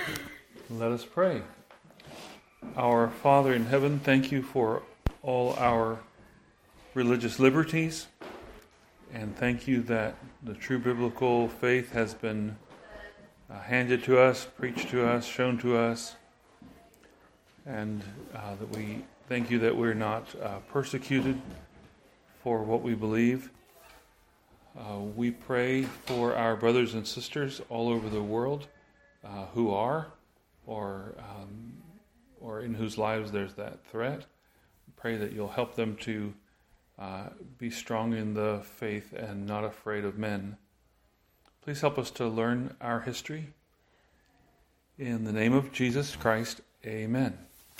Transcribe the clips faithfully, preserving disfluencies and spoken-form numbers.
Let us pray. Our Father in heaven, thank you for all our religious liberties, and thank you that the true biblical faith has been uh, handed to us, preached to us, shown to us, and uh, that we thank you that we're not uh, persecuted for what we believe. Uh, we pray for our brothers and sisters all over the world uh, who are or um, or in whose lives there's that threat. Pray that you'll help them to uh, be strong in the faith and not afraid of men. Please help us to learn our history. In the name of Jesus Christ, amen.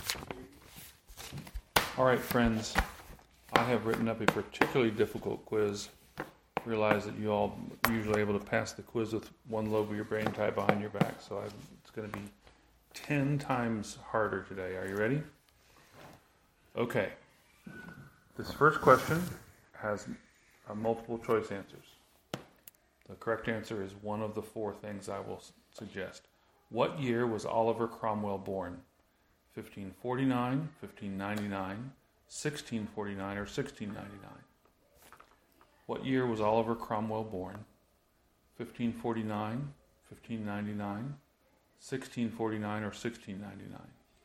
All right, friends, I have written up a particularly difficult quiz. Realize that you all are usually able to pass the quiz with one lobe of your brain tied behind your back, so I, it's going to be ten times harder today. Are you ready? Okay. This first question has uh, multiple choice answers. The correct answer is one of the four things I will s- suggest. What year was Oliver Cromwell born? fifteen forty-nine, fifteen ninety-nine, sixteen forty-nine, or sixteen ninety-nine? What year was Oliver Cromwell born? fifteen forty-nine, fifteen ninety-nine, sixteen forty-nine, or sixteen ninety-nine?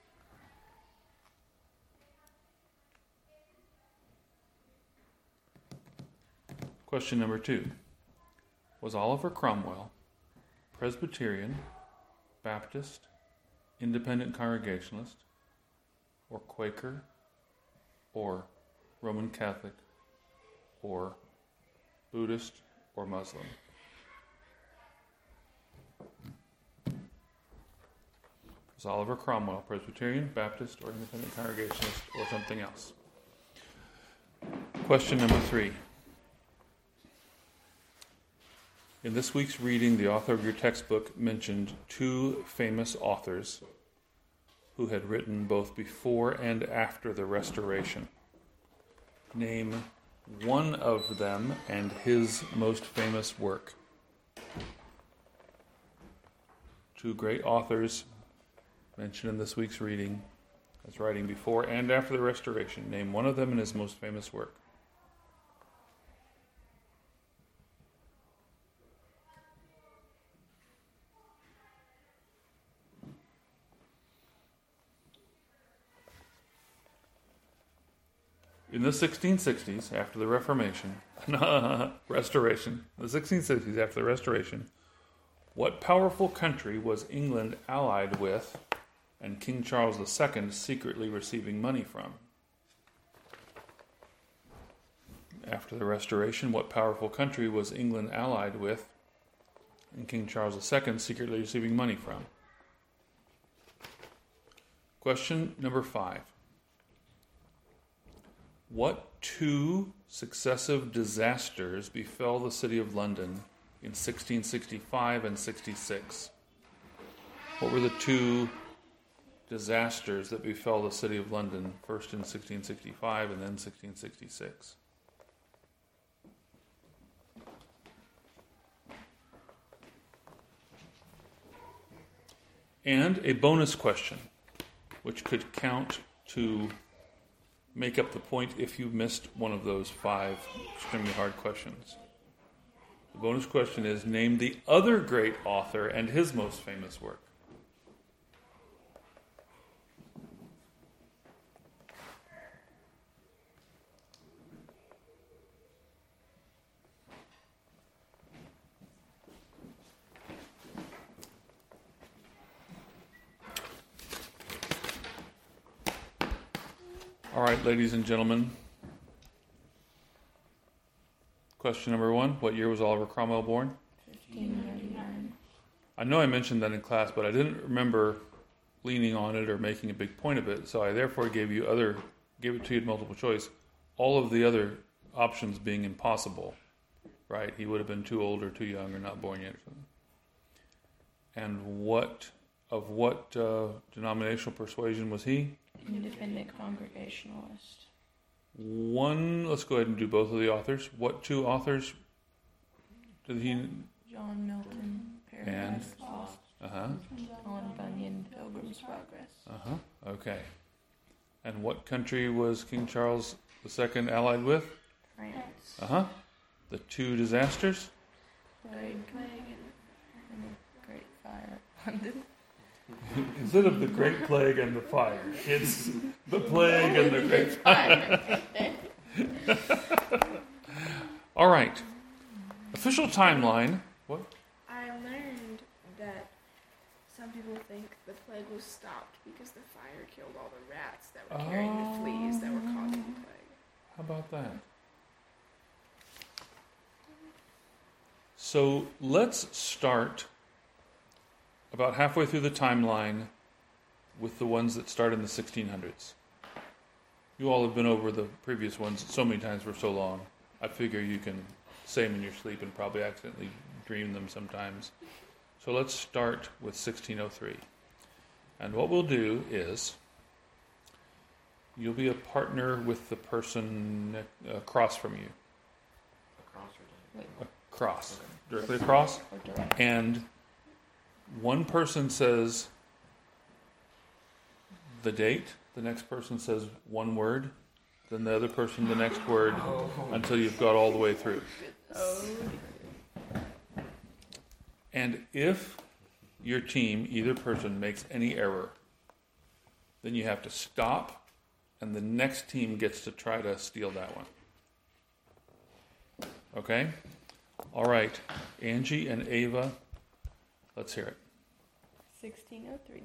Question number two. Was Oliver Cromwell Presbyterian, Baptist, Independent Congregationalist, or Quaker, or Roman Catholic, or Buddhist, or Muslim? Was Oliver Cromwell Presbyterian, Baptist, or Independent Congregationalist, or something else? Question number three. In this week's reading, the author of your textbook mentioned two famous authors who had written both before and after the Restoration. Name one of them and his most famous work. Two great authors mentioned in this week's reading as writing before and after the Restoration. Name one of them and his most famous work. In the sixteen sixties, after the Reformation, Restoration, the sixteen sixties after the Restoration, what powerful country was England allied with and King Charles the Second secretly receiving money from? After the Restoration, what powerful country was England allied with and King Charles the Second secretly receiving money from? Question number five. What two successive disasters befell the city of London in sixteen sixty-five and sixty-six? What were the two disasters that befell the city of London, first in sixteen sixty-five and then sixteen sixty-six? And a bonus question, which could count to make up the point if you missed one of those five extremely hard questions. The bonus question is, name the other great author and his most famous work. All right, ladies and gentlemen. Question number one. What year was Oliver Cromwell born? fifteen ninety-nine. I know I mentioned that in class, but I didn't remember leaning on it or making a big point of it, so I therefore gave you other, gave it to you in multiple choice, all of the other options being impossible, right? He would have been too old or too young or not born yet. And what, of what uh, denominational persuasion was he? Independent Congregationalist. One, let's go ahead and do both of the authors. What two authors did he... John Milton, And? Paradise Lost. Uh-huh. On Bunyan, Pilgrim's Progress. Uh-huh. Okay. And what country was King Charles the Second allied with? France. Uh-huh. The two disasters? Great Plague and the Great Fire at London. Instead of the Great Plague and the fire, it's the plague and the Great Fire. All right. Official timeline. What? I learned that some people think the plague was stopped because the fire killed all the rats that were carrying the fleas that were causing the plague. How about that? So let's start about halfway through the timeline with the ones that start in the sixteen hundreds. You all have been over the previous ones so many times for so long. I figure you can say them in your sleep and probably accidentally dream them sometimes. So let's start with sixteen oh three. And what we'll do is you'll be a partner with the person ne- across from you. Across or Wait, Across. Directly across. or direct. And one person says the date, the next person says one word, then the other person the next word, until you've got all the way through. Oh. And if your team, either person, makes any error, then you have to stop, and the next team gets to try to steal that one. Okay? All right. Angie and Ava, let's hear it. sixteen oh three.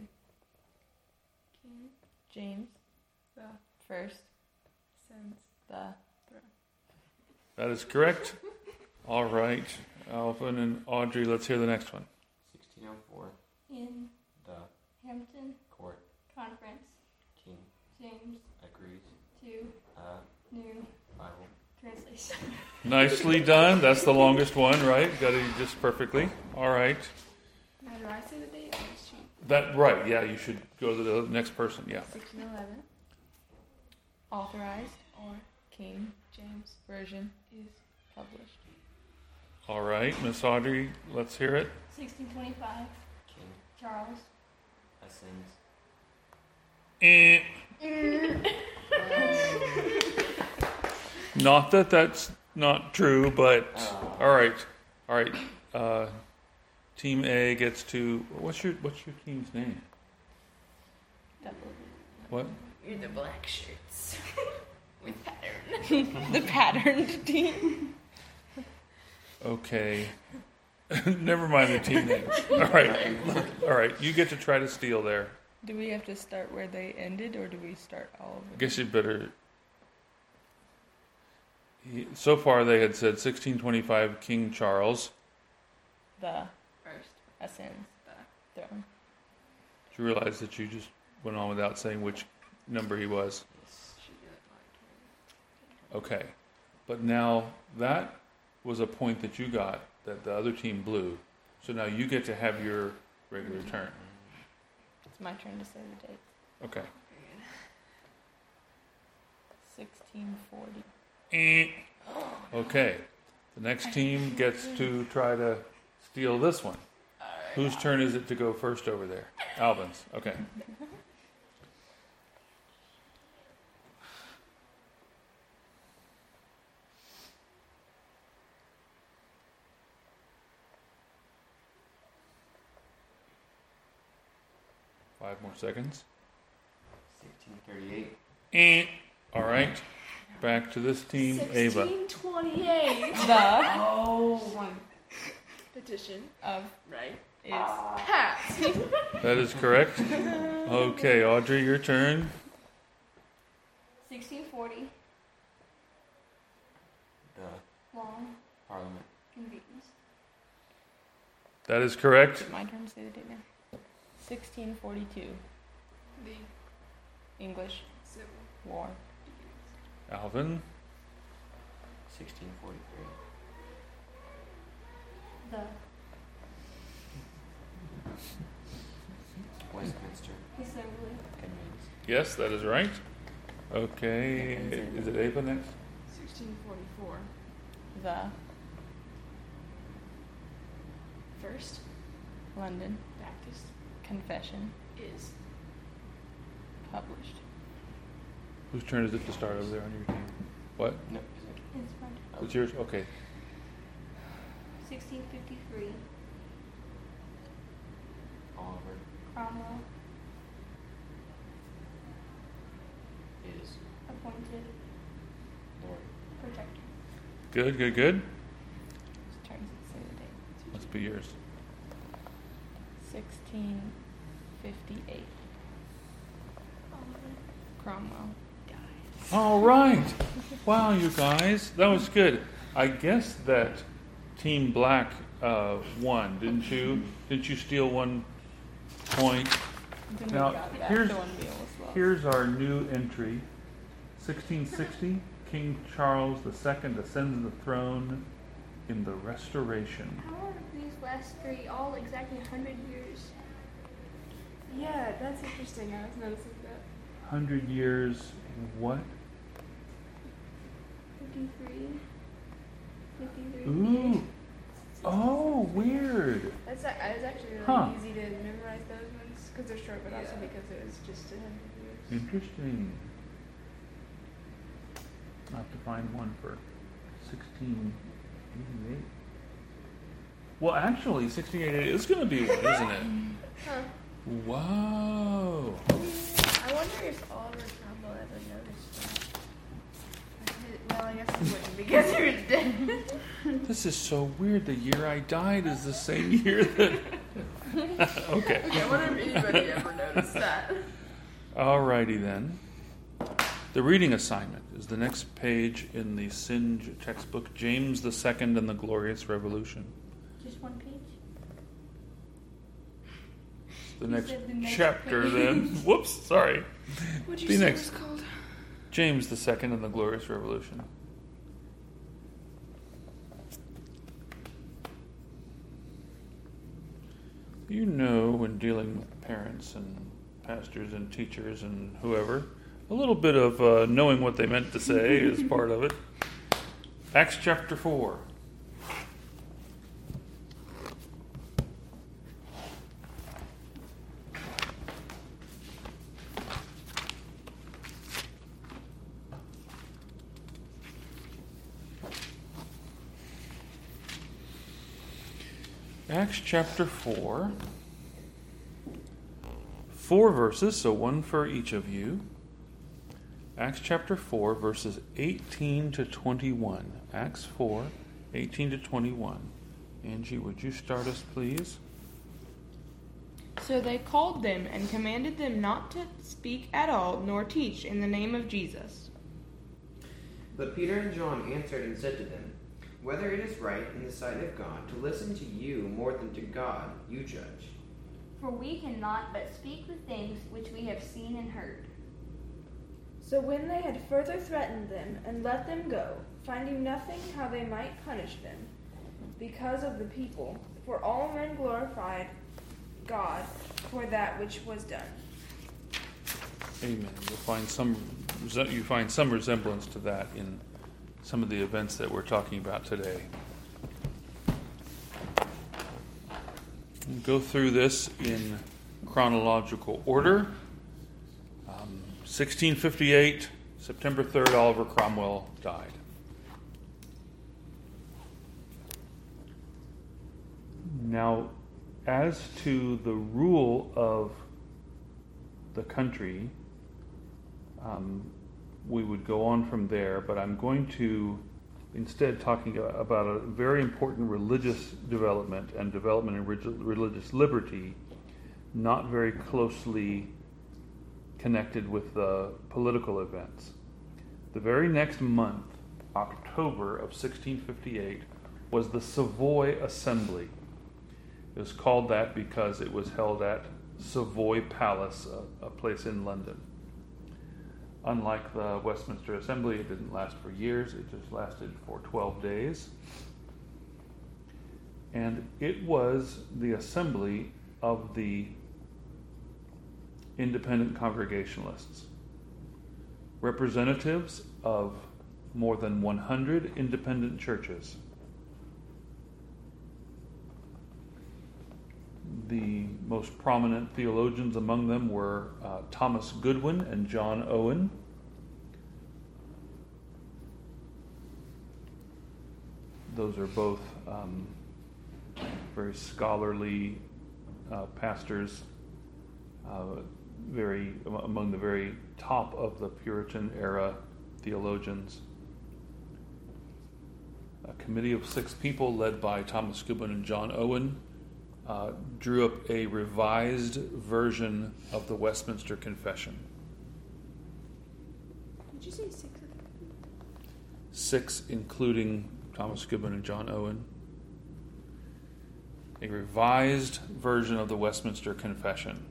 James. The. First. Sends. The. That is correct. All right. Alvin and Audrey, let's hear the next one. sixteen oh four. In The Hampton court Conference, king James agrees. to Uh, New Bible. Translation. Nicely done. That's the longest one, right? Got it just perfectly. All right. Now, do I say the date or is she? That right. Yeah, you should go to the next person. Yeah. sixteen eleven. Authorized or King James Version is published. All right, Miss Audrey, let's hear it. sixteen twenty-five, King Charles. ascends. Eh. Not that that's not true, but Uh, all right, all right. Uh, team A gets to what's your what's your team's name? What? You're the black shirts with pattern. The patterned team. Okay. Never mind the team name. All right, all right. You get to try to steal there. Do we have to start where they ended, or do we start all I over? guess you better. He, so far, they had said sixteen twenty-five King Charles. The First. ascends. The throne. Did you realize that you just went on without saying which number he was? yes. She did it like Okay. But now that was a point that you got that the other team blew. So now you get to have your regular turn. It's my turn to say the date. Okay. sixteen forty. Eh. Okay. The next team gets to try to steal this one. Whose turn is it to go first over there? Alvin's. Okay. Five more seconds. sixteen thirty-eight. Eh. All right. Back to this team, Ava. sixteen twenty-eight. The Oh my. Petition. of Right. is Passed. That is correct. Okay, Audrey, your turn. sixteen forty, The long parliament. convenes. That is correct. Is it my turn to say the date now? sixteen forty-two. The English civil. War. Alvin. sixteen forty-three. The Westminster Assembly. convenes. Yes, that is right. Okay, is it Ava next? sixteen forty-four. The First. London Baptist Confession Is. published. Whose turn is it to start over there on your team? What? No, is it? It's fine. It's yours? Okay. sixteen fifty-three. Oliver Cromwell is appointed Lord. protector. Good, good, good. Whose turn does it say the date? Must be yours. sixteen fifty-eight. Cromwell died. All right. Wow, you guys. That was good. I guess that Team Black uh, won, didn't you? Didn't you steal one point? Then Now, we got back here's- to one meal was lost. Here's our new entry. sixteen sixty, King Charles the Second ascends the throne in the Restoration. How are these last three all exactly one hundred years? Yeah, that's interesting. I was noticing that. one hundred years, what? fifty-three. fifty-three. Ooh. Oh, weird. That's a, it was actually really Huh. easy to memorize those ones because they're short, but also because it was just a hundred years. Interesting. I'll have to find one for sixteen eighty-eight. Well, actually, sixteen eighty-eight is going to be one, isn't it? Huh. Wow. I wonder if Oliver Cromwell ever noticed that. Well, I guess he wouldn't because he was dead. This is so weird. The year I died is the same year that. Okay. I wonder if anybody ever noticed that. Alrighty then. The reading assignment is the next page in the Singe textbook, James the Second and the Glorious Revolution. Just one page? It's the You next, said the next chapter page. then. Whoops, sorry. What'd you Be say next. it was called? James the Second and the Glorious Revolution. You know, when dealing with parents and pastors and teachers and whoever, a little bit of uh, knowing what they meant to say is part of it. Acts chapter four. Acts chapter four. Four verses, so one for each of you. Acts chapter four, verses eighteen to twenty-one. Acts four, eighteen to twenty-one. Angie, would you start us, please? So they called them and commanded them not to speak at all, nor teach in the name of Jesus. But Peter and John answered and said to them, Whether it is right in the sight of God to listen to you more than to God, you judge. For we cannot but speak the things which we have seen and heard. So when they had further threatened them and let them go, finding nothing how they might punish them, because of the people, for all men glorified God for that which was done. Amen. You'll find some you find some resemblance to that in some of the events that we're talking about today. We'll go through this in chronological order. Um, sixteen fifty-eight, September third, Oliver Cromwell died. Now, as to the rule of the country, um, we would go on from there, but I'm going to instead talking about a very important religious development and development in religious liberty, not very closely connected with the political events. The very next month, October of sixteen fifty-eight, was the Savoy Assembly. It was called that because it was held at Savoy Palace, a, a place in London. Unlike the Westminster Assembly, it didn't last for years. It just lasted for twelve days. And it was the assembly of the independent Congregationalists, representatives of more than one hundred independent churches. The most prominent theologians among them were uh, Thomas Goodwin and John Owen. Those are both um, very scholarly uh, pastors, uh, very among the very top of the Puritan era theologians. A committee of six people led by Thomas Goodwin and John Owen uh, drew up a revised version of the Westminster Confession. Did you say six? Six, including Thomas Goodwin and John Owen. A revised version of the Westminster Confession.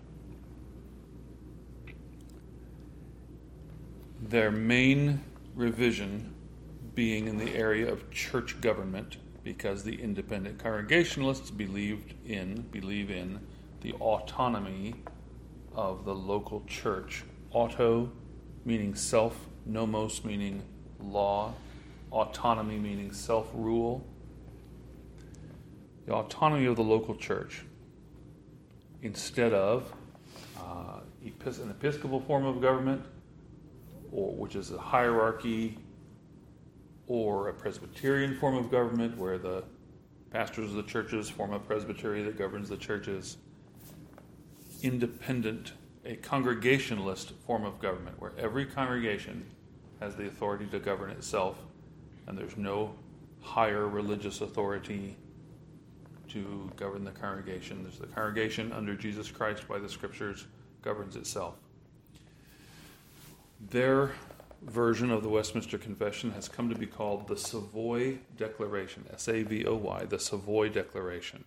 Their main revision being in the area of church government, because the independent Congregationalists believed in believe in the autonomy of the local church. Auto meaning self, nomos meaning law, autonomy meaning self-rule. The autonomy of the local church, instead of uh, an episcopal form of government, or which is a hierarchy, or a Presbyterian form of government where the pastors of the churches form a presbytery that governs the churches. Independent, a congregationalist form of government where every congregation has the authority to govern itself, and there's no higher religious authority to govern the congregation. There's the congregation under Jesus Christ by the Scriptures governs itself. Their version of the Westminster Confession has come to be called the Savoy Declaration, S A V O Y, the Savoy Declaration.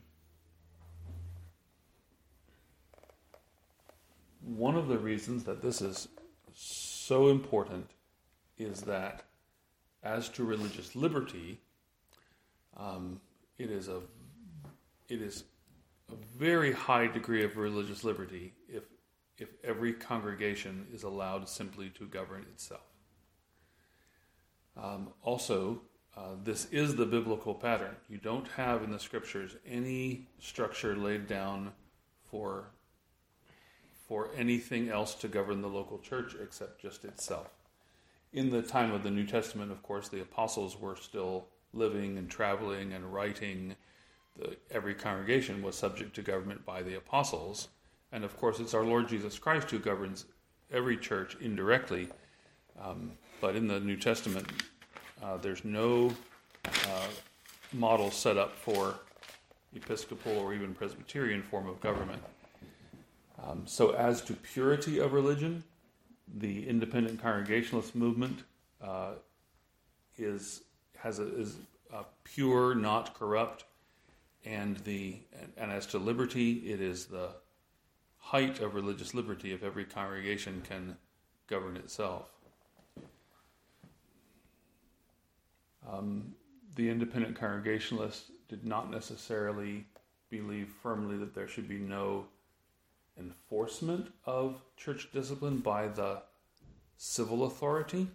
One of the reasons that this is so important is that as to religious liberty, um, it is a it is a very high degree of religious liberty if if every congregation is allowed simply to govern itself. Um, also, uh, this is the biblical pattern. You don't have in the Scriptures any structure laid down for for anything else to govern the local church except just itself. In the time of the New Testament, of course, the apostles were still living and traveling and writing. The, every congregation was subject to government by the apostles. And of course, it's our Lord Jesus Christ who governs every church indirectly. Um, but in the New Testament, uh, there's no uh, model set up for Episcopal or even Presbyterian form of government. Um, so as to purity of religion, the independent Congregationalist movement uh, is has a, is a pure, not corrupt, and the and, and as to liberty, it is the height of religious liberty if every congregation can govern itself. Um, the independent Congregationalists did not necessarily believe firmly that there should be no enforcement of church discipline by the civil authority.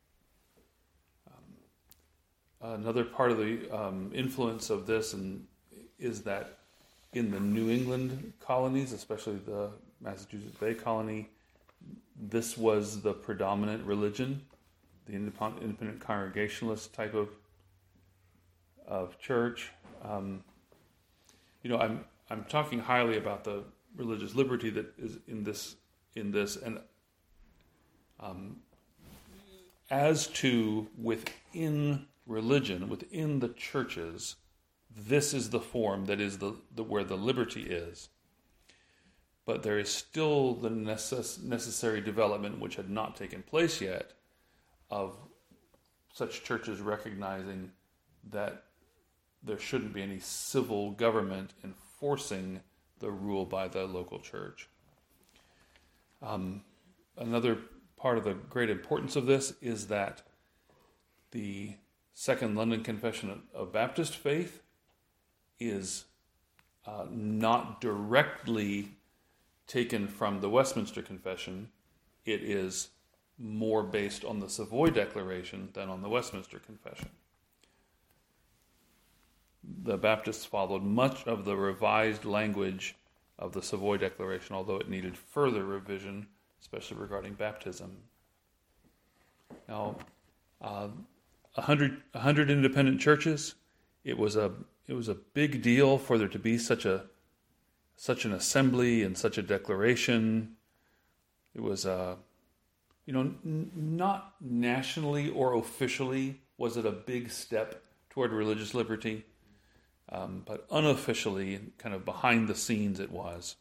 Um, another part of the um, influence of this and is that in the New England colonies, especially the Massachusetts Bay Colony, this was the predominant religion, the independent, independent Congregationalist type of of church. Um, you know, I'm I'm talking highly about the religious liberty that is in this in this and um, as to within religion, within the churches, this is the form that is the, the where the liberty is. But there is still the necess- necessary development, which had not taken place yet, of such churches recognizing that there shouldn't be any civil government enforcing the rule by the local church. Um, another part of the great importance of this is that the Second London Confession of Baptist Faith is uh, not directly taken from the Westminster Confession. It is more based on the Savoy Declaration than on the Westminster Confession. The Baptists followed much of the revised language of the Savoy Declaration, although it needed further revision, especially regarding baptism. Now, uh, a hundred, a hundred independent churches. It was a it was a big deal for there to be such a such an assembly and such a declaration. It was a you know n- not nationally or officially was it a big step toward religious liberty, um, but unofficially, kind of behind the scenes, it was.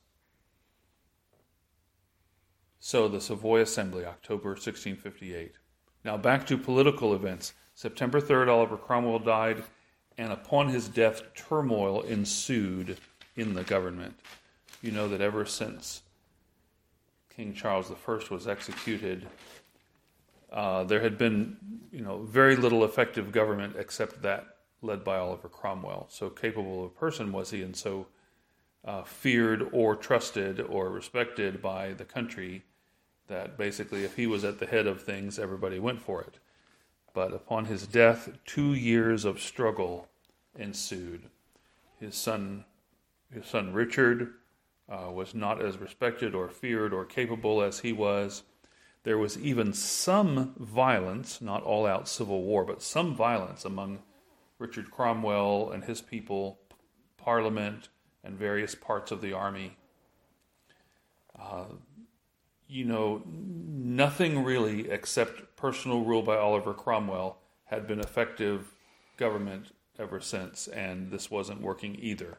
So the Savoy Assembly, October sixteen fifty-eight. Now back to political events. September third, Oliver Cromwell died, and upon his death, turmoil ensued in the government. You know that ever since King Charles the First was executed, uh, there had been, you know, very little effective government except that led by Oliver Cromwell. So capable of a person was he, and so uh, feared or trusted or respected by the country, that basically if he was at the head of things, everybody went for it. But upon his death, two years of struggle ensued. His son, his son Richard, uh, was not as respected or feared or capable as he was. There was even some violence, not all-out civil war, but some violence among Richard Cromwell and his people, Parliament, and various parts of the army. Uh, you know, nothing really except personal rule by Oliver Cromwell had been effective government ever since, and this wasn't working either.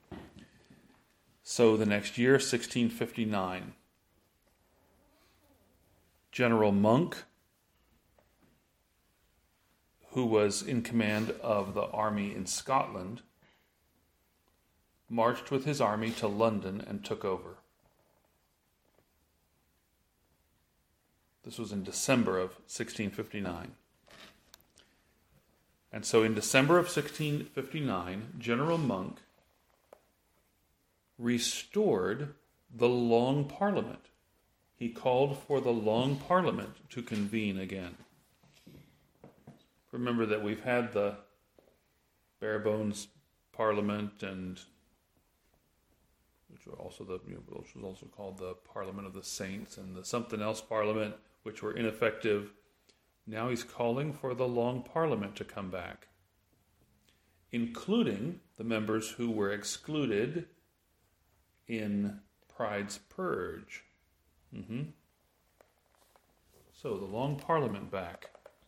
So the next year, sixteen fifty-nine, General Monk, who was in command of the army in Scotland, marched with his army to London and took over. This was in December of sixteen fifty-nine. And so in December of sixteen fifty-nine, General Monk restored the Long Parliament. He called for the Long Parliament to convene again. Remember that we've had the bare bones Parliament, and which were also the you know, which was also called the Parliament of the Saints, and the something else Parliament, which were ineffective. Now he's calling for the Long Parliament to come back, including the members who were excluded in Pride's Purge. Mm-hmm. So the Long Parliament back.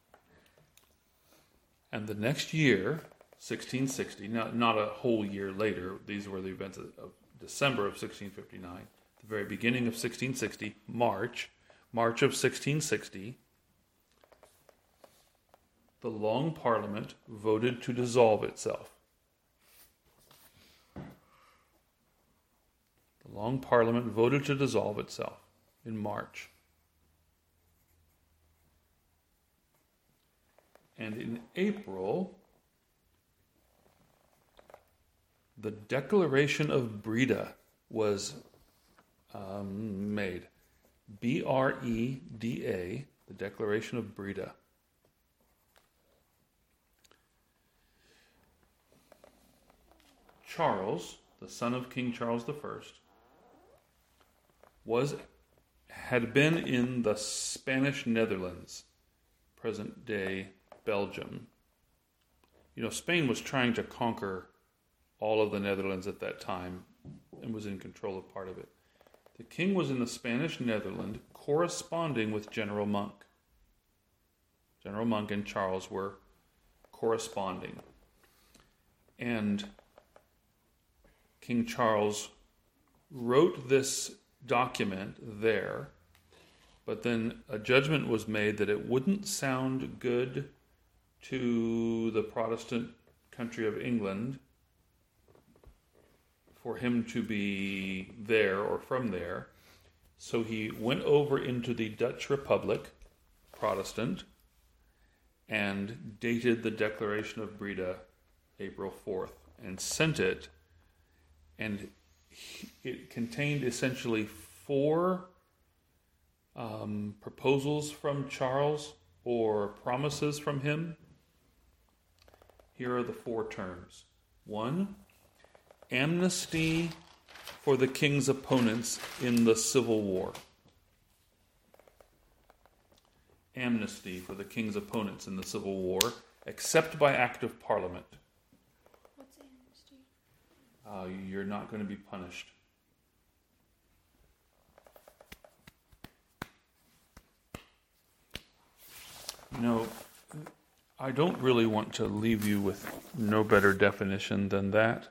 And the next year, sixteen sixty, not, not a whole year later, these were the events of, of December of sixteen fifty-nine, the very beginning of sixteen sixty, March, March of sixteen sixty, the Long Parliament voted to dissolve itself. The Long Parliament voted to dissolve itself in March. And in April, the Declaration of Breda was um, made. B R E D A, the Declaration of Breda. Charles, the son of King Charles the First, was had been in the Spanish Netherlands, present-day Belgium. You know, Spain was trying to conquer all of the Netherlands at that time and was in control of part of it. The king was in the Spanish Netherlands corresponding with General Monk. General Monk and Charles were corresponding. And King Charles wrote this document there, but then a judgment was made that it wouldn't sound good to the Protestant country of England for him to be there or from there. So he went over into the Dutch Republic, Protestant, and dated the Declaration of Breda April fourth and sent it. And it contained essentially four um, proposals from Charles or promises from him. Here are the four terms. One, amnesty for the king's opponents in the Civil War. Amnesty for the king's opponents in the Civil War, except by act of Parliament. What's amnesty? Uh, you're not going to be punished. You know, I don't really want to leave you with no better definition than that.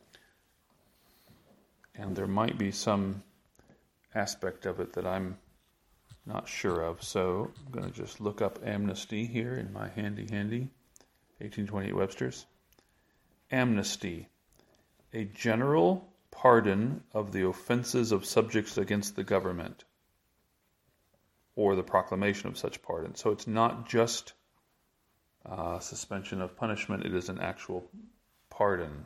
And there might be some aspect of it that I'm not sure of. So I'm going to just look up amnesty here in my handy handy eighteen twenty-eight Webster's. Amnesty, a general pardon of the offenses of subjects against the government, or the proclamation of such pardon. So it's not just uh, suspension of punishment, it is an actual pardon.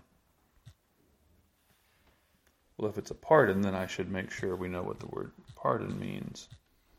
Well, if it's a pardon, then I should make sure we know what the word pardon means.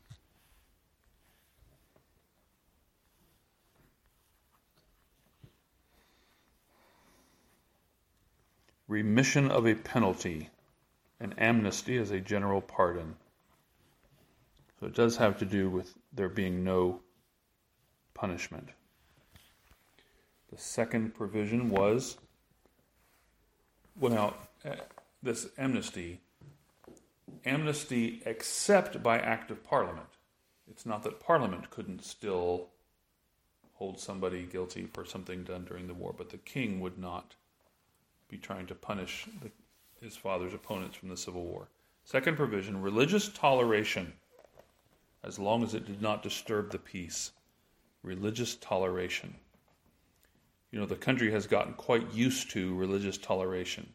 Remission of a penalty. An amnesty is a general pardon. So it does have to do with there being no punishment. The second provision was, well, now, uh, this amnesty, amnesty except by act of Parliament. It's not that Parliament couldn't still hold somebody guilty for something done during the war, but the king would not be trying to punish the, his father's opponents from the Civil War. Second provision, religious toleration, as long as it did not disturb the peace. Religious toleration. You know, the country has gotten quite used to religious toleration.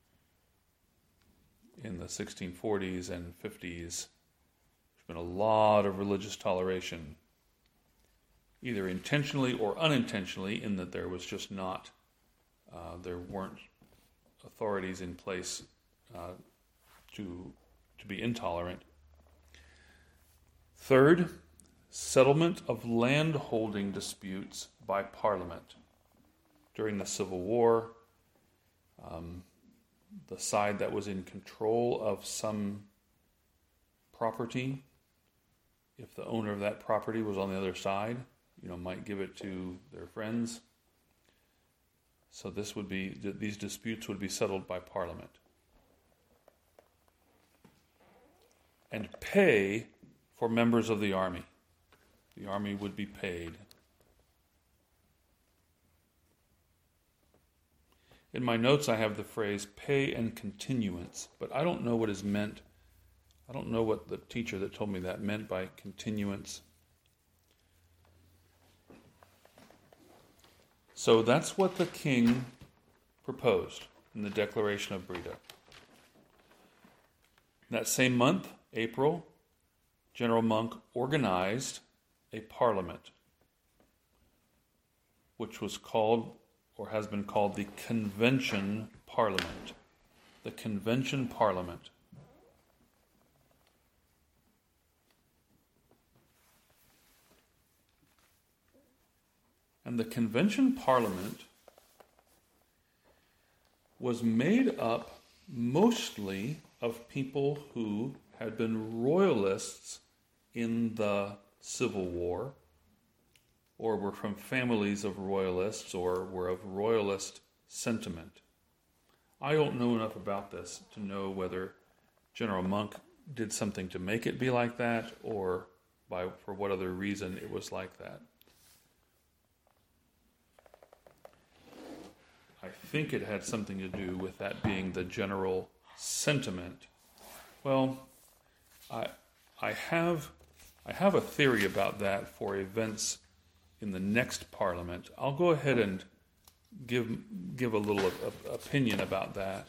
In the sixteen forties and fifties, there's been a lot of religious toleration, either intentionally or unintentionally, in that there was just not, uh, there weren't authorities in place uh, to to be intolerant. Third, settlement of land-holding disputes by Parliament. During the Civil War, um, the side that was in control of some property, if the owner of that property was on the other side, you know, might give it to their friends. So this would be, these disputes would be settled by Parliament. And pay for members of the army. The army would be paid. In my notes I have the phrase pay and continuance, but I don't know what is meant. I don't know what the teacher that told me that meant by continuance. So that's what the king proposed in the Declaration of Breda. That same month, April, General Monk organized a parliament, which was called, or has been called, the Convention Parliament. The Convention Parliament. And the Convention Parliament was made up mostly of people who had been royalists in the Civil War, or were from families of royalists, or were of royalist sentiment. I don't know enough about this to know whether General Monk did something to make it be like that, or by for what other reason it was like that. I think it had something to do with that being the general sentiment. Well, I I have I have a theory about that for events in the next Parliament. I'll go ahead and give give a little uh, opinion about that.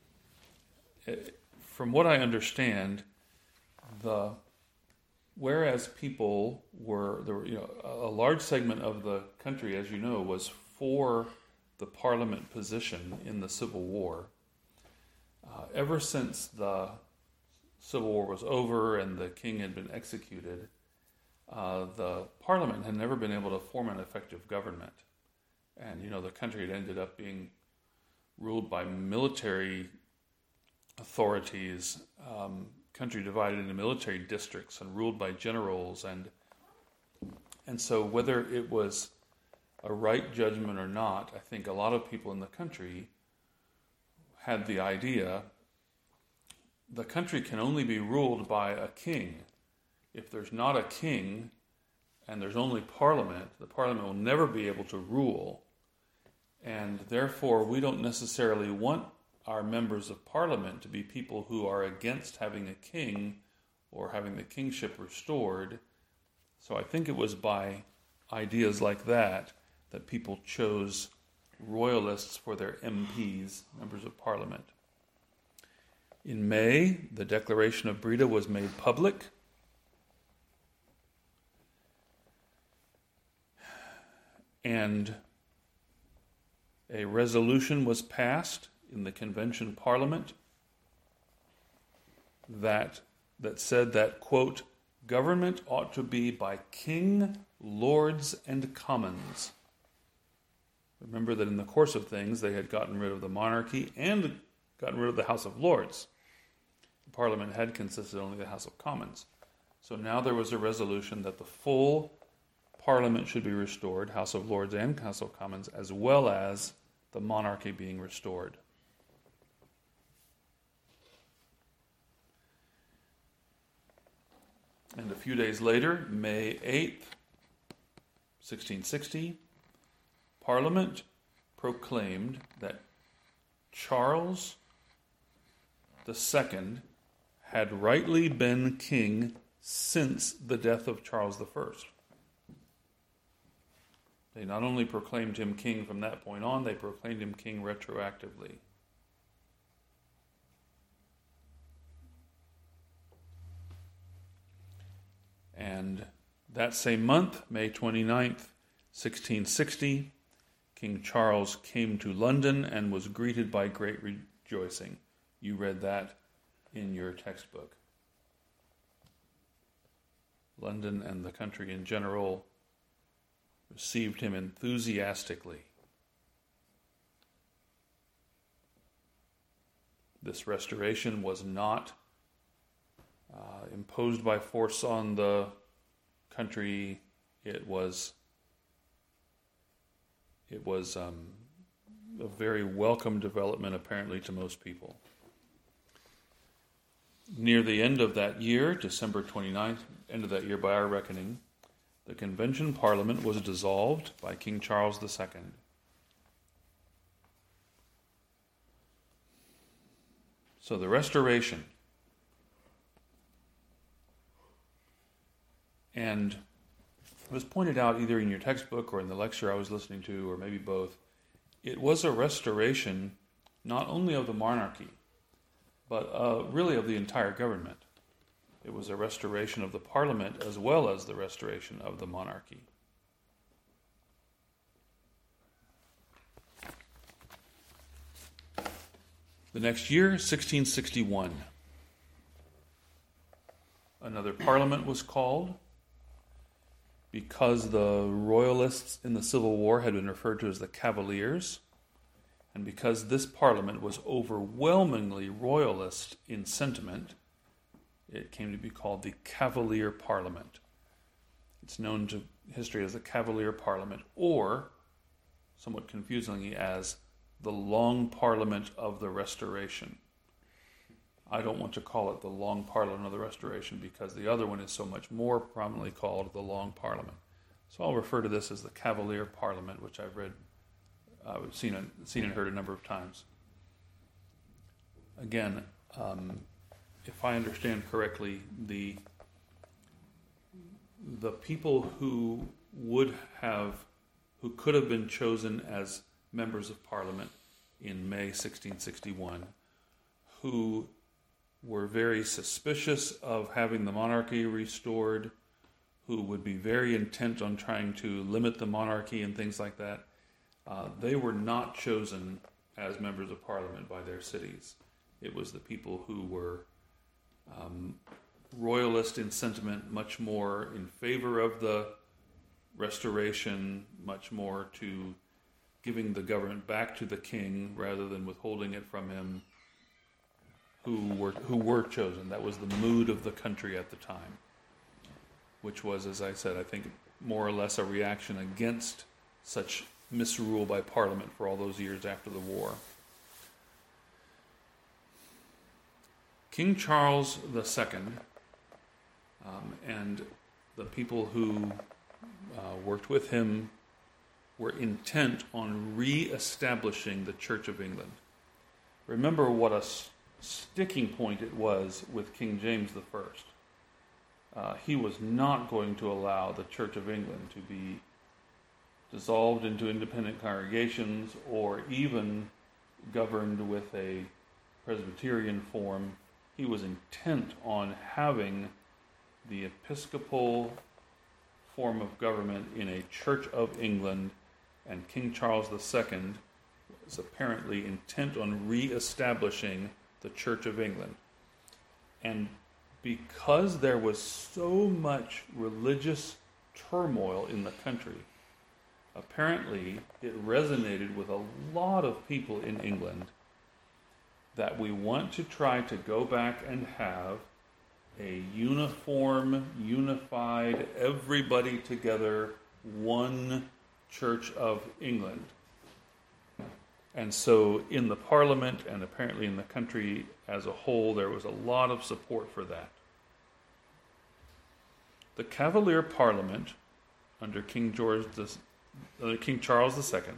From what I understand, the whereas people were there were, you know, a large segment of the country, as you know, was for the Parliament position in the Civil War. Uh, ever since the Civil War was over and the king had been executed, uh, the Parliament had never been able to form an effective government. And, you know, the country had ended up being ruled by military authorities, um, country divided into military districts and ruled by generals, and and so whether it was a right judgment or not, I think a lot of people in the country had the idea the country can only be ruled by a king. If there's not a king and there's only parliament, the parliament will never be able to rule. And therefore, we don't necessarily want our members of parliament to be people who are against having a king or having the kingship restored. So I think it was by ideas like that that people chose royalists for their M Ps, members of parliament. In May, the Declaration of Breda was made public. And a resolution was passed in the Convention Parliament that that said that, quote, government ought to be by king, lords, and commons. Remember that in the course of things, they had gotten rid of the monarchy and gotten rid of the House of Lords. The Parliament had consisted only of the House of Commons. So now there was a resolution that the full Parliament should be restored, House of Lords and House of Commons, as well as the monarchy being restored. And a few days later, May eighth, sixteen sixty, Parliament proclaimed that Charles the Second had rightly been king since the death of Charles the First. They not only proclaimed him king from that point on, they proclaimed him king retroactively. And that same month, May twenty-ninth, sixteen sixty, King Charles came to London and was greeted by great rejoicing. You read that in your textbook. London and the country in general received him enthusiastically. This restoration was not uh, imposed by force on the country. It was it was um, a very welcome development, apparently, to most people. Near the end of that year, December twenty-ninth, end of that year by our reckoning, the Convention Parliament was dissolved by King Charles the Second. So the Restoration. And it was pointed out either in your textbook or in the lecture I was listening to, or maybe both, it was a restoration not only of the monarchy, but uh, really of the entire government. It was a restoration of the Parliament as well as the restoration of the monarchy. The next year, sixteen sixty-one, another Parliament was called because the Royalists in the Civil War had been referred to as the Cavaliers, and because this Parliament was overwhelmingly Royalist in sentiment, it came to be called the Cavalier Parliament. It's known to history as the Cavalier Parliament, or, somewhat confusingly, as the Long Parliament of the Restoration. I don't want to call it the Long Parliament of the Restoration because the other one is so much more prominently called the Long Parliament. So I'll refer to this as the Cavalier Parliament, which I've read, uh, seen, and, seen and heard a number of times. Again, um, if I understand correctly, the the people who would have, who could have been chosen as members of Parliament in May sixteen sixty-one, who were very suspicious of having the monarchy restored, who would be very intent on trying to limit the monarchy and things like that, uh, they were not chosen as members of Parliament by their cities. It was the people who were Um, royalist in sentiment, much more in favor of the restoration, much more to giving the government back to the king rather than withholding it from him, who were who were chosen. That was the mood of the country at the time, which was, as I said, I think more or less a reaction against such misrule by Parliament for all those years after the war. King Charles the Second um, and the people who uh, worked with him were intent on re-establishing the Church of England. Remember what a s- sticking point it was with King James the First. Uh, he was not going to allow the Church of England to be dissolved into independent congregations or even governed with a Presbyterian form. He was intent on having the Episcopal form of government in a Church of England, and King Charles the Second was apparently intent on re-establishing the Church of England. And because there was so much religious turmoil in the country, apparently it resonated with a lot of people in England that we want to try to go back and have a uniform, unified, everybody together, one Church of England. And so in the Parliament and apparently in the country as a whole, there was a lot of support for that. The Cavalier Parliament under King George the, uh, King Charles the Second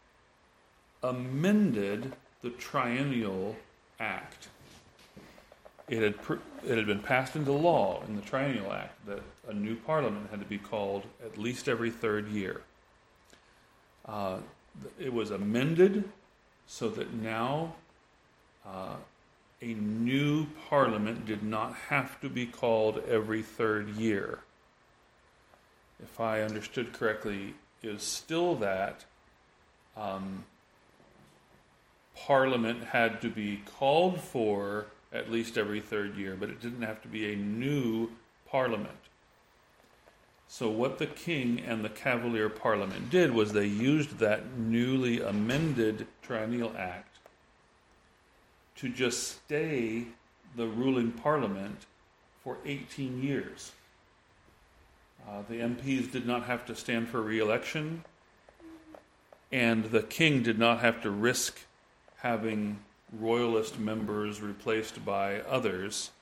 amended the Triennial Act. It had pr- it had been passed into law in the Triennial Act that a new Parliament had to be called at least every third year. Uh, it was amended so that now uh, a new Parliament did not have to be called every third year. If I understood correctly, it is still that um, Parliament had to be called for at least every third year, but it didn't have to be a new Parliament. So what the King and the Cavalier Parliament did was they used that newly amended Triennial Act to just stay the ruling Parliament for eighteen years. Uh, the M Ps did not have to stand for re-election, and the King did not have to risk having royalist members replaced by others.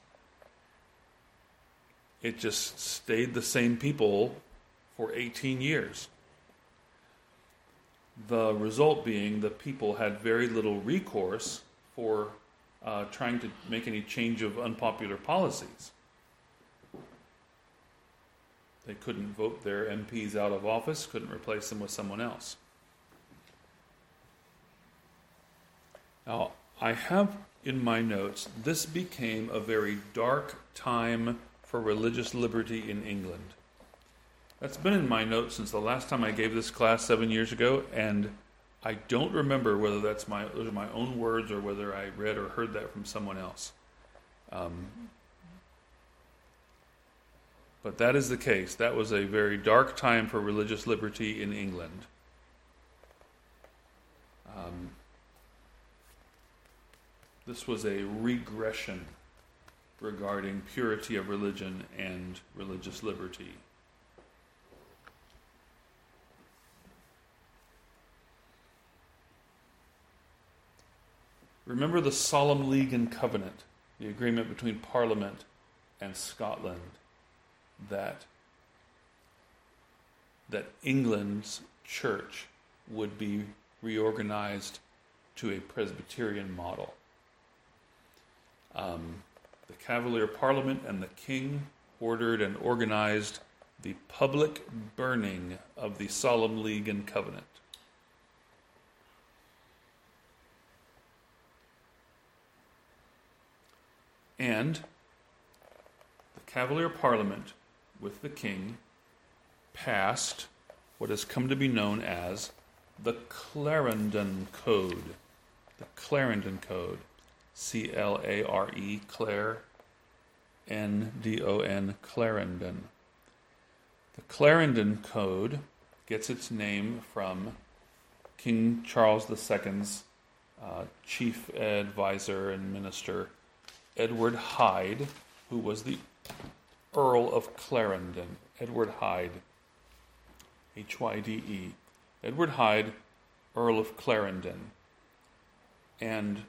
It just stayed the same people for eighteen years. The result being the people had very little recourse for uh, trying to make any change of unpopular policies. They couldn't vote their M Ps out of office, couldn't replace them with someone else. Now, I have in my notes, this became a very dark time for religious liberty in England. That's been in my notes since the last time I gave this class seven years ago, and I don't remember whether that's my those are my own words or whether I read or heard that from someone else. Um, but that is the case. That was a very dark time for religious liberty in England. Um, this was a regression regarding purity of religion and religious liberty. Remember the Solemn League and Covenant, the agreement between Parliament and Scotland, that, that England's church would be reorganized to a Presbyterian model. Um, the Cavalier Parliament and the King ordered and organized the public burning of the Solemn League and Covenant. And the Cavalier Parliament, with the King, passed what has come to be known as the Clarendon Code. The Clarendon Code. C L A R E, Clare, N D O N, Clarendon. The Clarendon Code gets its name from King Charles the Second's uh, chief advisor and minister, Edward Hyde, who was the Earl of Clarendon. Edward Hyde, H Y D E. Edward Hyde, Earl of Clarendon. And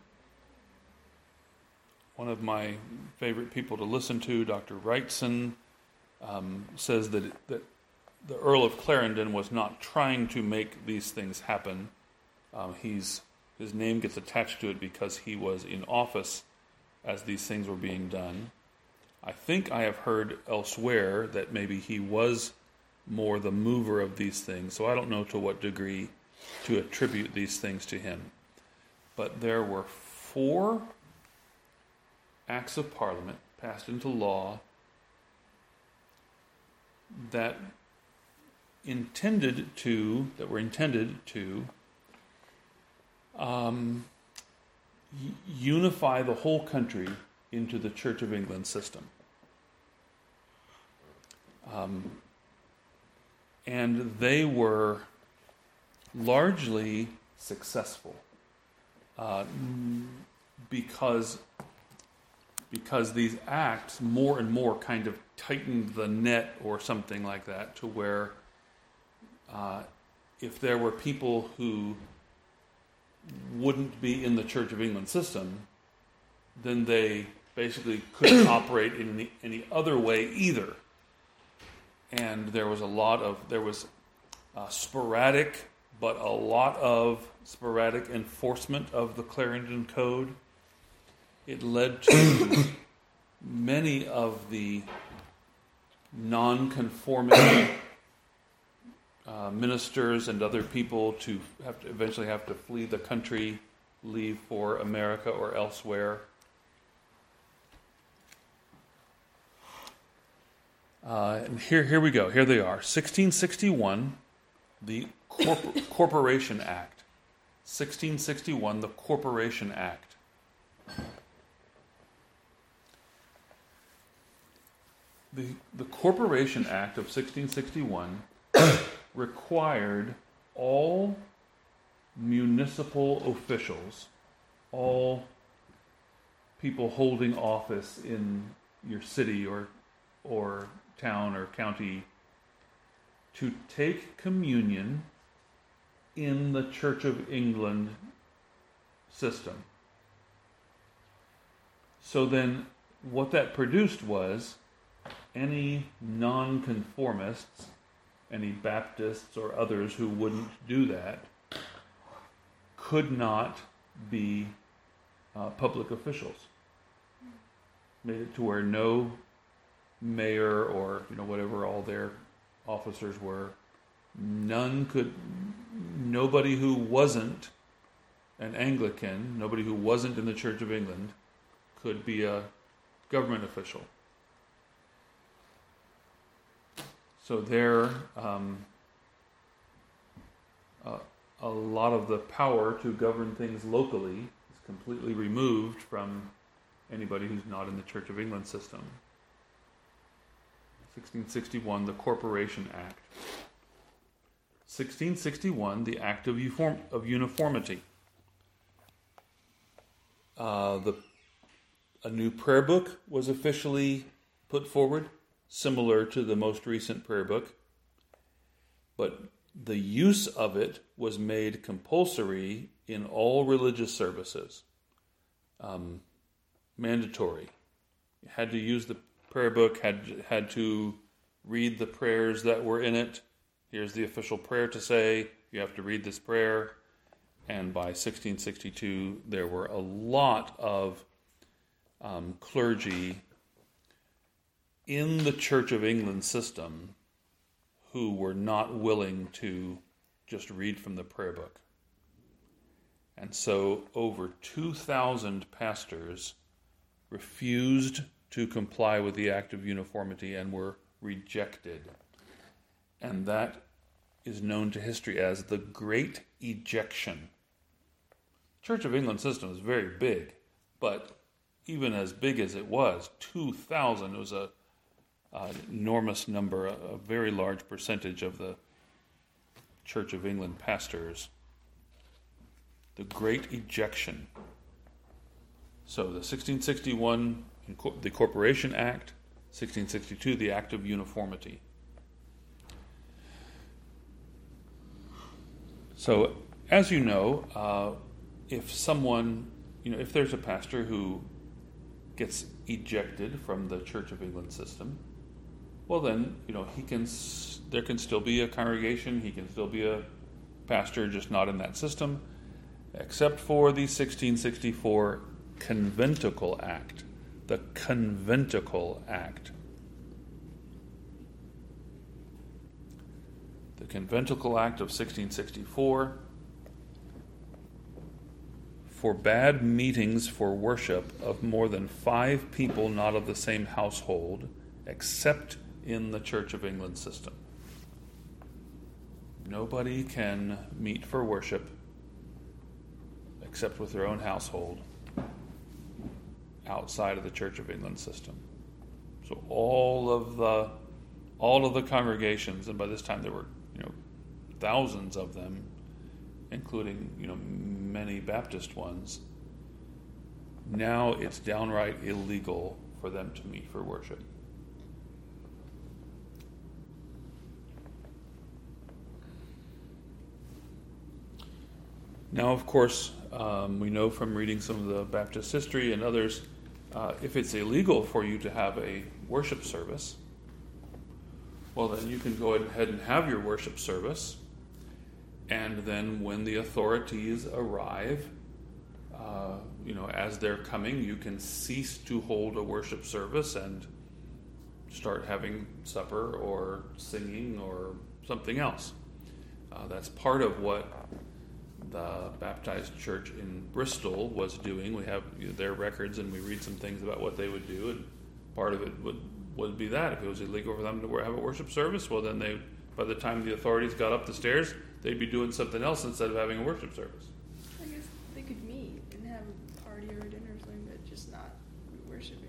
one of my favorite people to listen to, Doctor Wrightson, um, says that, that the Earl of Clarendon was not trying to make these things happen. Um, he's his name gets attached to it because he was in office as these things were being done. I think I have heard elsewhere that maybe he was more the mover of these things, so I don't know to what degree to attribute these things to him. But there were four acts of Parliament passed into law that intended to, that were intended to um, unify the whole country into the Church of England system. Um, and they were largely successful uh, because, because these acts more and more kind of tightened the net or something like that, to where uh, if there were people who wouldn't be in the Church of England system, then they basically couldn't operate in any, any other way either. And there was a lot of, there was uh, sporadic, but a lot of sporadic enforcement of the Clarendon Code. It led to many of the non-conforming uh, ministers and other people to have to eventually have to flee the country, leave for America or elsewhere. Uh, and here, here we go. Here they are. sixteen sixty-one, the Corp- Corporation Act. sixteen sixty-one, the Corporation Act. The, the Corporation Act of sixteen sixty-one required all municipal officials, all people holding office in your city or or town or county, to take communion in the Church of England system. So then what that produced was any nonconformists, any Baptists or others who wouldn't do that, could not be uh, public officials. Made it to where no mayor or, you know, whatever all their officers were, none could, nobody who wasn't an Anglican, nobody who wasn't in the Church of England could be a government official. So there, um, uh, a lot of the power to govern things locally is completely removed from anybody who's not in the Church of England system. sixteen sixty-one, the Corporation Act. sixteen sixty-one, the Act of, Uniform, of Uniformity. Uh, the, a new prayer book was officially put forward, similar to the most recent prayer book, but the use of it was made compulsory in all religious services. Um, mandatory. You had to use the prayer book, had had to read the prayers that were in it. Here's the official prayer to say. You have to read this prayer. And by sixteen sixty-two, there were a lot of um, clergy in the Church of England system who were not willing to just read from the prayer book. And so over two thousand pastors refused to comply with the Act of Uniformity and were rejected. And that is known to history as the Great Ejection. Church of England system is very big, but even as big as it was, two thousand was a an enormous number, a, a very large percentage of the Church of England pastors. The Great Ejection. So the sixteen sixty-one, the Corporation Act, sixteen sixty-two, the Act of Uniformity. So, as you know, uh, if someone, you know, if there's a pastor who gets ejected from the Church of England system, well then, you know, he can, there can still be a congregation, he can still be a pastor, just not in that system, except for the sixteen sixty-four Conventicle Act. The Conventicle Act. The Conventicle Act of sixteen sixty-four forbade meetings for worship of more than five people not of the same household, except in the Church of England system. Nobody can meet for worship except with their own household outside of the Church of England system. So all of the all of the congregations, and by this time there were, you know, thousands of them, including, you know, many Baptist ones, now it's downright illegal for them to meet for worship. Now, of course, um, we know from reading some of the Baptist history and others, uh, if it's illegal for you to have a worship service, well, then you can go ahead and have your worship service, and then when the authorities arrive, uh, you know, as they're coming, you can cease to hold a worship service and start having supper or singing or something else. Uh, that's part of what the Baptist Church in Bristol was doing. We have, you know, their records, and we read some things about what they would do, and part of it would, would be that. If it was illegal for them to have a worship service, well then they, by the time the authorities got up the stairs, they'd be doing something else instead of having a worship service. I guess they could meet and have a party or a dinner or something, but just not worshiping.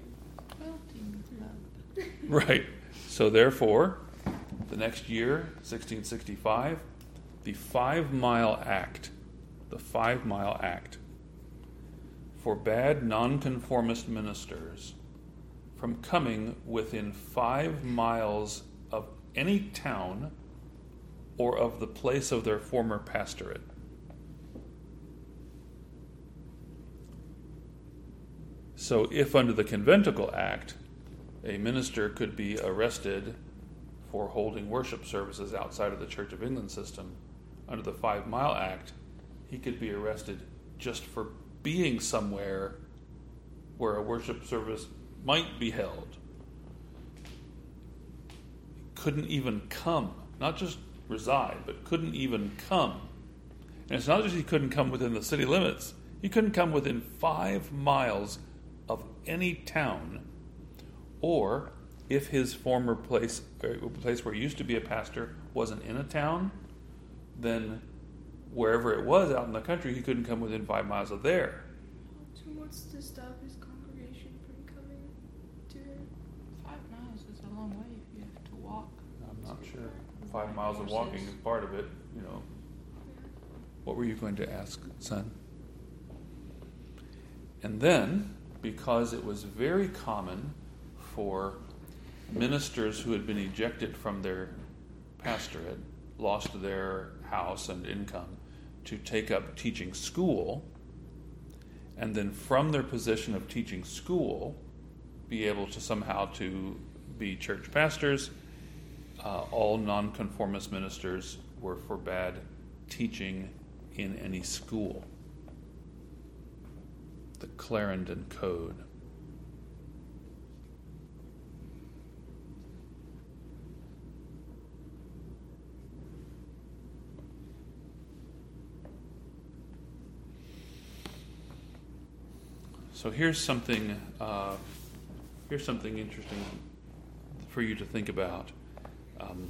Right. So therefore, the next year, sixteen sixty-five, the Five Mile Act, the Five Mile Act, forbade nonconformist ministers from coming within five miles of any town or of the place of their former pastorate. So if under the Conventicle Act, a minister could be arrested for holding worship services outside of the Church of England system, under the Five Mile Act, he could be arrested just for being somewhere where a worship service might be held. Couldn't even come, not just reside, but couldn't even come. And it's not just he couldn't come within the city limits, he couldn't come within five miles of any town, or if his former place, or place where he used to be a pastor, wasn't in a town, then wherever it was out in the country, he couldn't come within five miles of there. So what's to stop his congregation from coming to him? Five miles is a long way if you have to walk. I'm not sure. Five miles of walking is part of it, you know. What were you going to ask, son? And then, because it was very common for ministers who had been ejected from their pastorate, lost their house and income, to take up teaching school, and then from their position of teaching school, be able to somehow to be church pastors, uh, all nonconformist ministers were forbade teaching in any school. The Clarendon Code. So here's something. Uh, here's something interesting for you to think about. Um,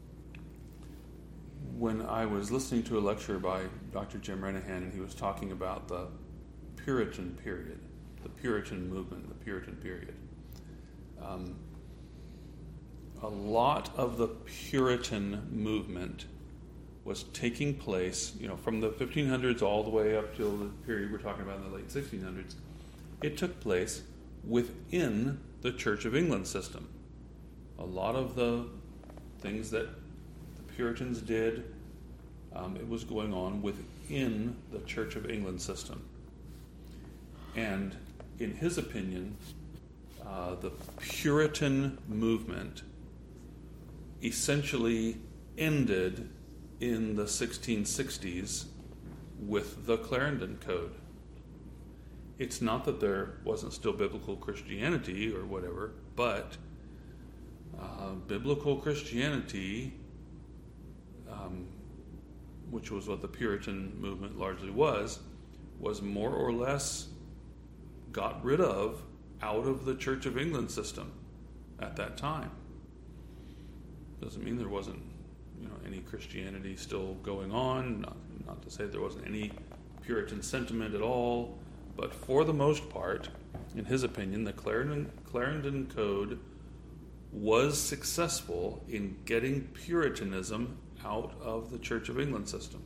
when I was listening to a lecture by Doctor Jim Renahan, and he was talking about the Puritan period, the Puritan movement, the Puritan period. Um, a lot of the Puritan movement was taking place, you know, from the fifteen hundreds all the way up till the period we're talking about in the late sixteen hundreds. it took place within the Church of England system. A lot of the things that the Puritans did, um, it was going on within the Church of England system. And in his opinion, uh, the Puritan movement essentially ended in the sixteen sixties with the Clarendon Code. It's not that there wasn't still biblical Christianity or whatever, but uh, biblical Christianity, um, which was what the Puritan movement largely was, was more or less got rid of out of the Church of England system at that time. Doesn't mean there wasn't, you know, any Christianity still going on. Not, not to say there wasn't any Puritan sentiment at all, but for the most part, in his opinion, the Clarendon, Clarendon Code was successful in getting Puritanism out of the Church of England system.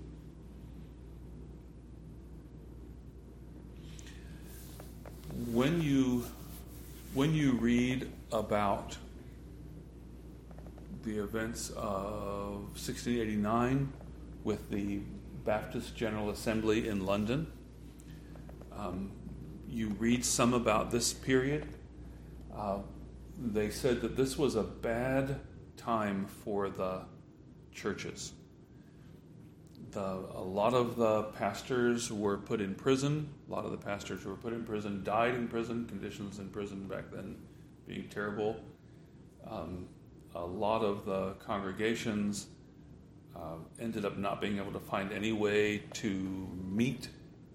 When you when you read about the events of sixteen eighty-nine with the Baptist General Assembly in London, um, you read some about this period. Uh, they said that this was a bad time for the churches. The, a lot of the pastors were put in prison. A lot of the pastors who were put in prison died in prison. Conditions in prison back then being terrible. Um, a lot of the congregations uh, ended up not being able to find any way to meet,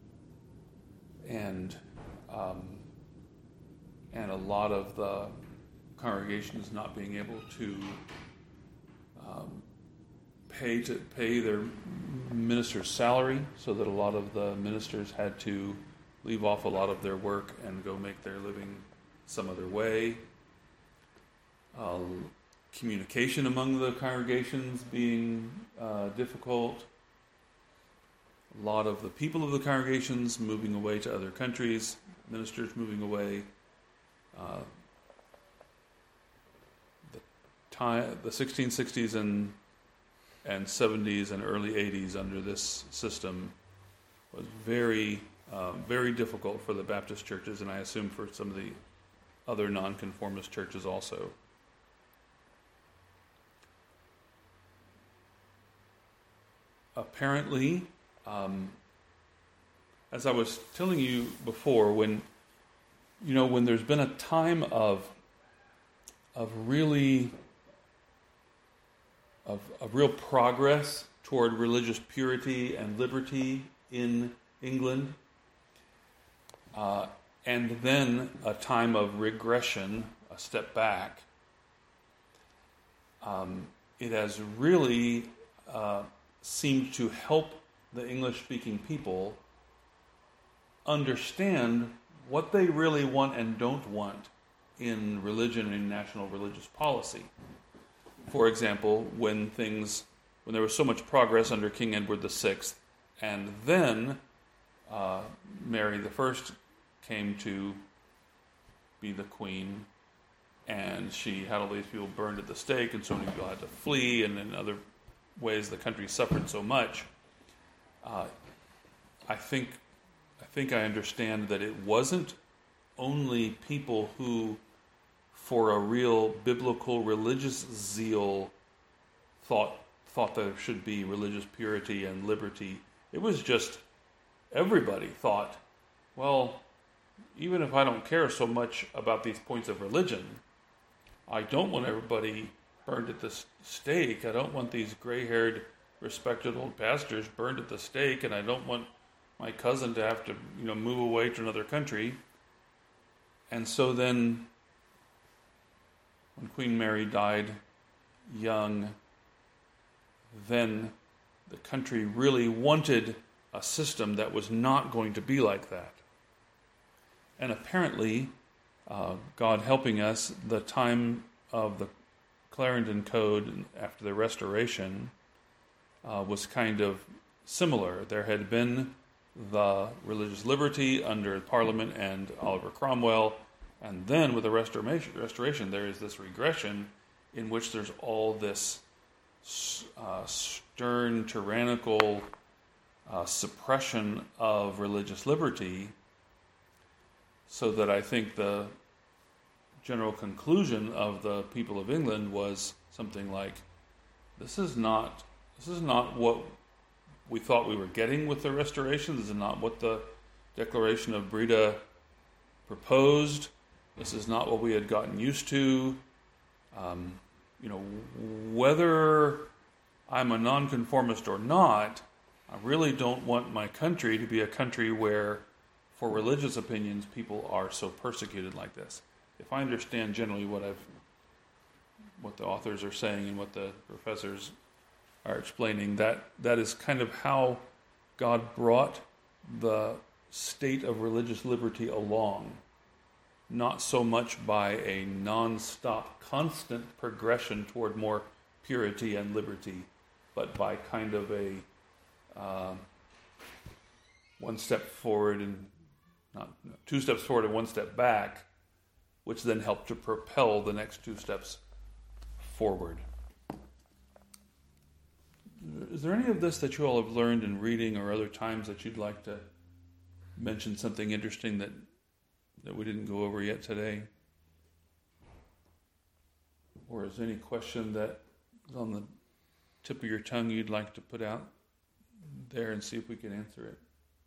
and um, and a lot of the congregations not being able to um, pay to pay their ministers' salary, so that a lot of the ministers had to leave off a lot of their work and go make their living some other way. Uh, communication among the congregations being uh, difficult. A lot of the people of the congregations moving away to other countries, ministers moving away. Uh, the time, the sixteen sixties and and seventies and early eighties under this system was very, uh, very difficult for the Baptist churches, and I assume for some of the other nonconformist churches also. Apparently, um, as I was telling you before, when you know when there's been a time of of really of, of real progress toward religious purity and liberty in England, uh, and then a time of regression, a step back, um, it has really uh, seemed to help the English-speaking people understand what they really want and don't want in religion and national religious policy. For example, when things, when there was so much progress under King Edward the Sixth, and then uh, Mary the First came to be the queen, and she had all these people burned at the stake, and so many people had to flee, and in other ways the country suffered so much. Uh, I think, I think I understand that it wasn't only people who, for a real biblical religious zeal, thought thought there should be religious purity and liberty. It was just everybody thought, well, even if I don't care so much about these points of religion, I don't want everybody burned at the stake. I don't want these gray-haired, respected old pastors burned at the stake, and I don't want my cousin to have to, you know, move away to another country. And so then, when Queen Mary died young, then the country really wanted a system that was not going to be like that. And apparently, uh, God helping us, the time of the Clarendon Code after the Restoration uh, was kind of similar. There had been the religious liberty under Parliament and Oliver Cromwell, and then with the Restoration, restoration there is this regression in which there's all this uh, stern, tyrannical uh, suppression of religious liberty, so that I think the general conclusion of the people of England was something like, this is not this is not what we thought we were getting with the Restoration. This is not what the Declaration of Breda proposed. This is not what we had gotten used to. Um, you know, whether I'm a nonconformist or not, I really don't want my country to be a country where, for religious opinions, people are so persecuted like this. If I understand generally what I've, what the authors are saying and what the professors are explaining, that that is kind of how God brought the state of religious liberty along. Not so much by a non-stop, constant progression toward more purity and liberty, but by kind of a uh, one step forward and not two steps forward and one step back, which then helped to propel the next two steps forward. Is there any of this that you all have learned in reading or other times that you'd like to mention something interesting that that we didn't go over yet today? Or is there any question that is on the tip of your tongue you'd like to put out there and see if we can answer it?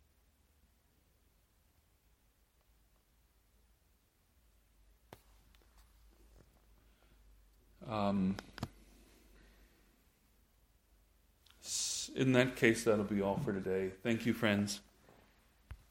Um, in that case, that'll be all for today. Thank you, friends.